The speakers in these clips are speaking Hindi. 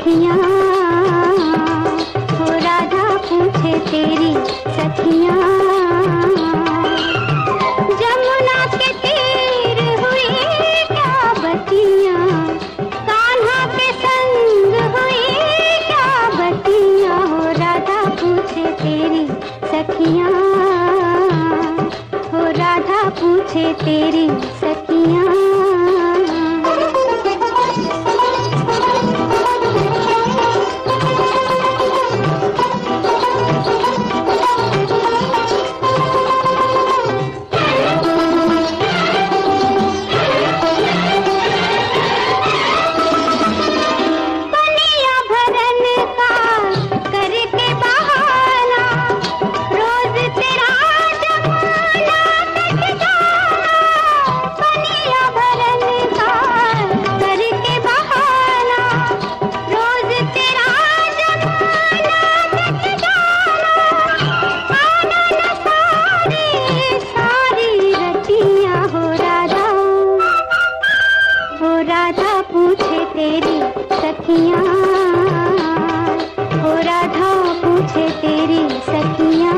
सखियाँ, हो राधा पूछे तेरी सखियाँ। जमुना के तीर हुई क्या बतियाँ, कान्हा के संग हुई क्या बतियाँ, हो राधा पूछे तेरी सखियाँ, हो राधा पूछे तेरी सखियाँ। राधा पूछे तेरी सखियाँ, हो राधा पूछे तेरी सखियाँ।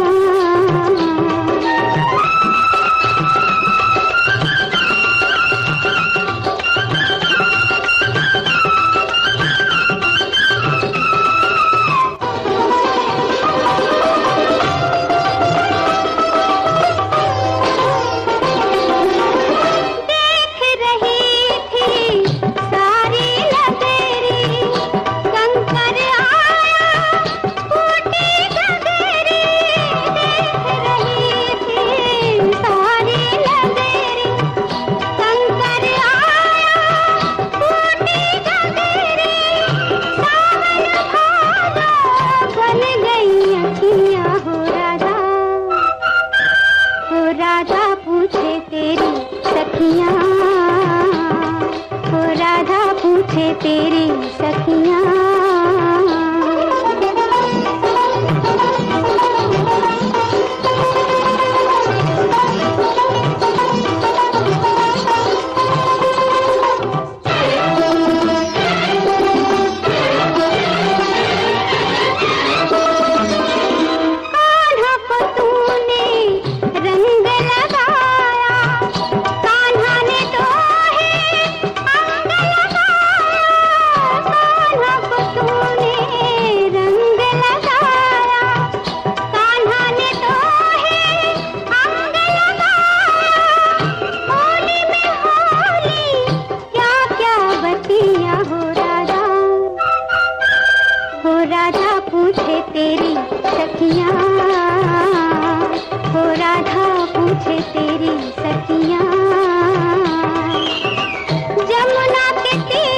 राधा पूछे तेरी सखियाँ, हो राधा पूछे तेरी सखियाँ। राधा पूछे तेरी सखियाँ, हो राधा पूछे तेरी सखियाँ। जमुना के